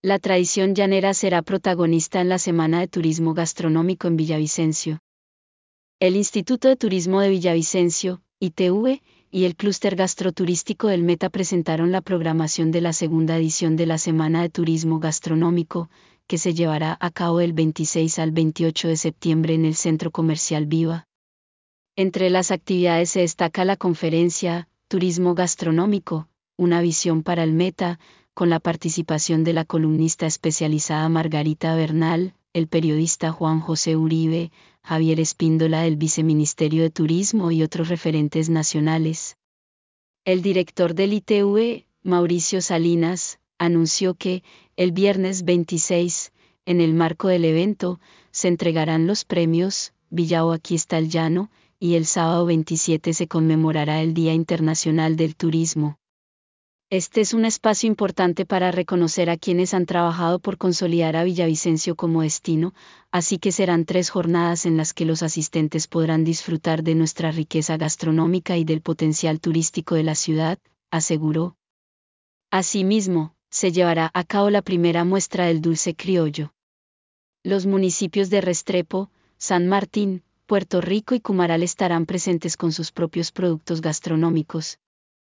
La tradición llanera será protagonista en la Semana de Turismo Gastronómico en Villavicencio. El Instituto de Turismo de Villavicencio, ITV, y el Clúster Gastroturístico del Meta presentaron la programación de la segunda edición de la Semana de Turismo Gastronómico, que se llevará a cabo del 26 al 28 de septiembre en el Centro Comercial Viva. Entre las actividades se destaca la conferencia Turismo Gastronómico, una visión para el Meta, con la participación de la columnista especializada Margarita Bernal, el periodista Juan José Uribe, Javier Espíndola del Viceministerio de Turismo y otros referentes nacionales. El director del ITV, Mauricio Salinas, anunció que, el viernes 26, en el marco del evento, se entregarán los premios Villao Aquí está el Llano, y el sábado 27 se conmemorará el Día Internacional del Turismo. Este es un espacio importante para reconocer a quienes han trabajado por consolidar a Villavicencio como destino, así que serán 3 jornadas en las que los asistentes podrán disfrutar de nuestra riqueza gastronómica y del potencial turístico de la ciudad, aseguró. Asimismo, se llevará a cabo la primera muestra del dulce criollo. Los municipios de Restrepo, San Martín, Puerto Rico y Cumaral estarán presentes con sus propios productos gastronómicos.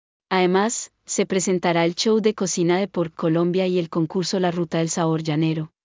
Además, se presentará el show de cocina de Por Colombia y el concurso La Ruta del Sabor Llanero.